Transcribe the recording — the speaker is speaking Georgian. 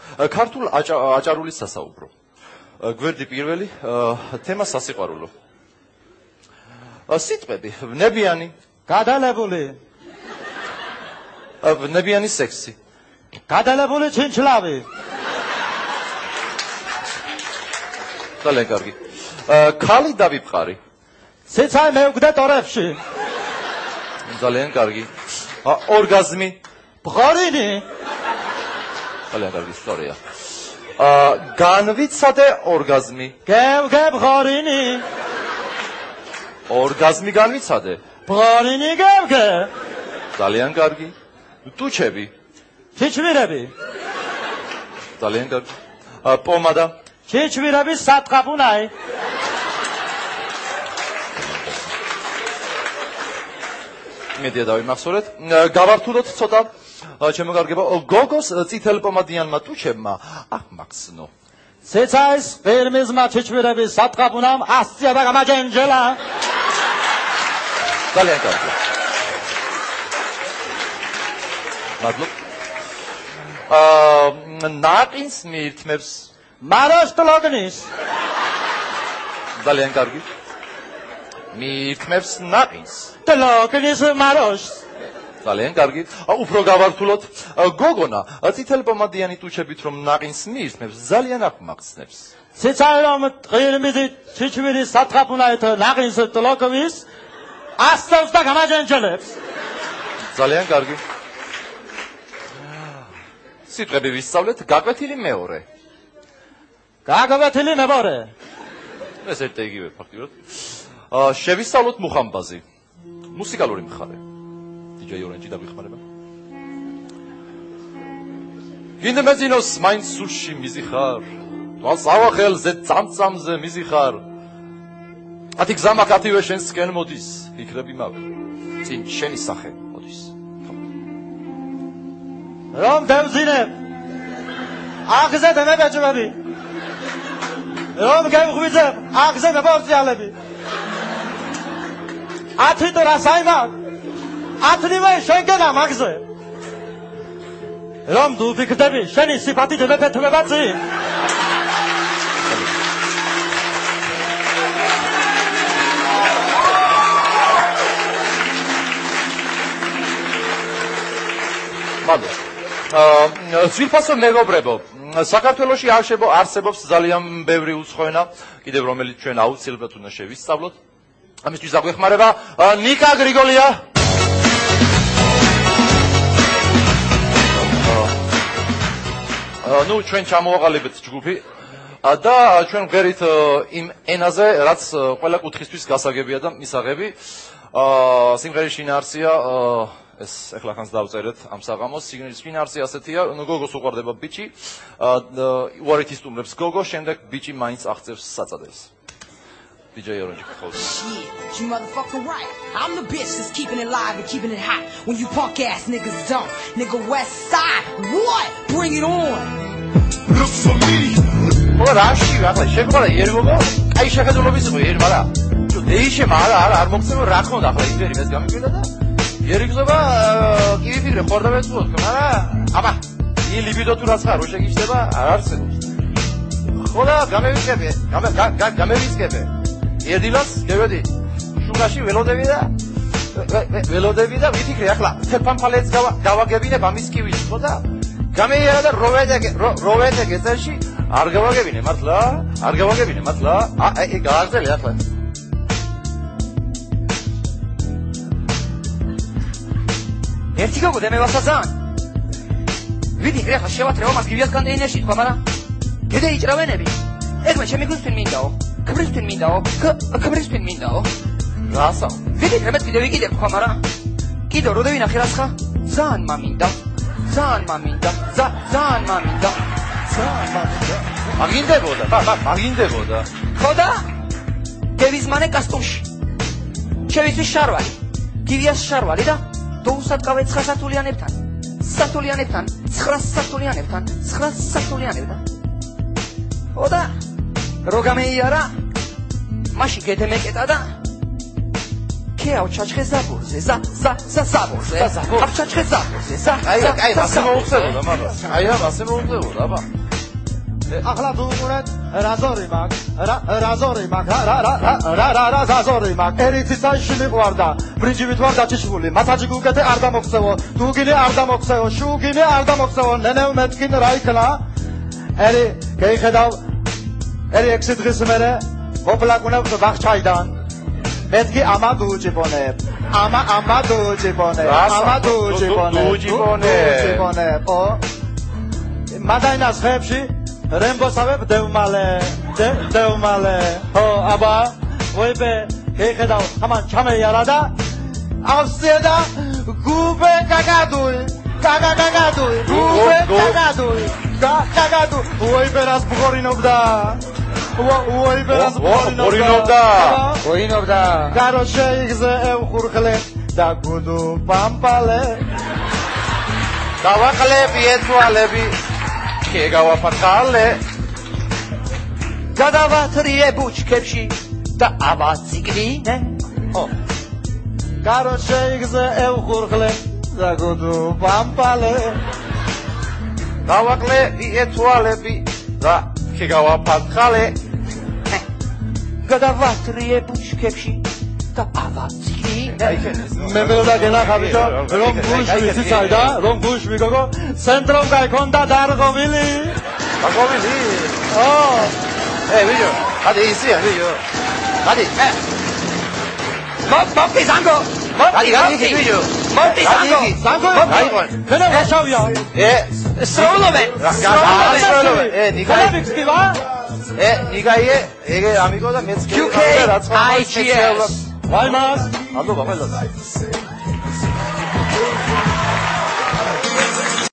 ქართულ აჭარული სასაუბრო. გვერდი პირველი, თემა სასიყვარულო. სიტყვები, ვნებიანი, გადალებული, ვნებიანი სექსი. გადალებული ჩინჩლავი. ძალიან კარგი. ქალი დავიფყარი. სიცაი მეუგდე ტორებში. ძალიან კარგი. ორგაზმი. ბღორინი. ძალიან კარგი ისტორია. განვიცადე ორგაზმი. გევგე ბღორინი. ორგაზმი განვიცადე. ბღორინი გევგე. ძალიან კარგი. ტუჩები. ჩიჩვირები. ძალიან კარგი. პომადა. ჩიჩვირების სათხაფუნაი. მედია დავიმახსოვრეთ. გავართულოთ ცოტა ჩემო კარგებო, გოგოს წითელ პომადიანმა ტუჩებმა აღმახსნო. სიცაის ფერმიზმა ჩიჩვირების სათხაფუნამ ასწია და გამაჯენჯელა. ძალიან კარგი. მადლობ. ნაყინს მიირთმევს. მაროს ტლოგნის. ძალიან კარგი. მიირთმევს ნაყინს. ტლოგნის მაროს. ძალიან კარგი. უფრო გავართულოთ. გოგონა წითელ პომადიანი ტუჩებით რომ ნაყინს მიირთმევს, ძალიან აღმახსნებს. სიცაი რომ ტყირმიზი ჩიჩვირის სათხაფუნაით ნაყინს ტლოგვის ასწავს და გამაჯენჯელებს. ძალიან კარგი. სიტყვები ვისწავლეთ, გაკვეთილი მეორე. გაკვეთილი მეორე. ეს ერთ იგივე ფაქტიურად. შევისწავლოთ მუხამბაზი. მუსიკალური მხარე. DJ ორენჯი დაგვიხმარება. გინდა მეძინოს მაინც სულში მიზიხარ. თვალს ავახელზე წამწამზე მიზიხარ. ათი გზამა კათივე შენსკენ მოდის, იქნები მავე. წინ შენი სახე მოდის. რომ დევზინებ. აღზე დემებეჭვები. რომ გემღვიძებ, აღზე მებორწიალები. ათი ტრა საიმად. ათნივე შენგენა მაგზე. რომ დუ ფიქრდები, შენი სიფათი დემეფეთმება წინ. ძვირფასო მეგობრებო, საქართველოში არსებობს ძალიან ბევრი უცხოენა, კიდევ რომელიც ჩვენ აუცილებლად უნდა შევისწავლოთ. ამისთვის დაგვეხმარება ნიკა გრიგოლია. ჩვენ ჩამოვაყალიბეთ ჯგუფი და ჩვენ ვღერით იმ ენაზე, რაც ყველა კუთხისთვის გასაგებია და მისაღები. სიმღერის შინაარსია ეს ეხლა ხანს დავწერეთ ამ საღამოს. შინაარსი ასეთია, გოგოს უყვარდება ბიჭი, უარით ისტუმრებს გოგო, შემდეგ ბიჭი მაინც აღწევს საწადელს. DJ Orange calls. Shit, you motherfucking right. I'm the bitch that's keeping it live and keeping it hot. When you punk ass niggas don't. Nigga West Side, what? Bring it on. Look for me. Oh, Rashi, ახლა შეგვიძლია ერგოგო, აი შეხედულობის იყო ერ, მაგრამ თუ დეიშე არ მოგწევ რა ხონდა ახლა იმერი მეც გამიგვიდა და ერიგზობა კი ვიფიქრე ხორდავებს ვთქო, მაგრამ აბა, ი ლიბიდო თუ რაც ხარ, რო შეგიჩდება, არ არსებობს. ხოლა გამევიწყებე. ერდილას გევედი შუღაში ველოდები და ვიფიქრე ახლა თერფამფალეც გავაგებინებ ამის კივის ხო და გამეიერა და როვეთე გეზერში არ გავაგებინე მართლა აი გააგზელე ახლა ერთი გოგო დემევასაზან ვიფიქრე ახლა შევათრე ომას გივიას კონტეინერში თქვა მაგრამ გედე იჭრავენები ეგ მე ჩემი გუსტინ მინდაო Kabristin mindao. Rasa. Vedi che metti devi chiedere qua mara. Kido lo devi nakhiras kha. Zan maminda. Maginde boda. Khoda. Kevis mane kastumshi. Chevis sharvali. Kivias sharvali da. Dousat kavetskha satulianebtan. Tskhras satulianebtan. Khoda. Rogame iara, mashi gete meketa da, ქეავ ჩაჩხე ზაბურზე ზაბურზე აბ ჩაჩხე ზაბურზე აი მასე მოუხდებოდა მაგრამ აი მასე მოუხდებოდა აბა ახლა დუღურეთ რაზორი მაგ რა ზაზორი მაგ ერითი საიში ყვარდა ბრინჯივით ვარ დაჭიშული მასაჯი გუკეთე არ დამოქცევო დუგინე არ დამოქცევო შუგინე არ დამოქცევო ნენევ მეთქინ რა იქნა ერი გეიხედავ ერი 6 დღის მერე მოპლაკუნებ ბახჩაიდან მეთქი ამა დუჯიბონებ ამა დუჯიბონებ ო მადაინას ხებში რემბოსავებ დევმალე ო აბა ვეიბე გეიხედავ ამან ჩამეიარა და ავსედა გუბე კაკადუი კაკადუ ვეიბე რას ბღორინობდა ვოინობდა გაროშე იგზე ევხურხლე და გუდუ პამპალე დავაყლები ეთვალები ქეგავაფათალე გადავათრიე ბუჩქებში და ავაციგრინე გაროშე იგზე ევხურხლე და გუდუ პამპალე დავაყლები ეთვალები და ქეგავაფათალე გადავათრიე ბუჩქებში და ავაციგრინე მე მელოდა გენახავიტო რომ გუშმი ციცაიდა რომ გუშმი გოგო ცენტრომ გაიქონდა დარღობილი ვიჯო ადი ისია ვიჯო ადი მოპი ზანგო ადი ვიჯო მოპი ზანგო ქენა ვაშავია სროლოვე ნიგაი ნიგაიე ეგე ამიგო და მეც QK IGS ვაიმას ალბათ ყველა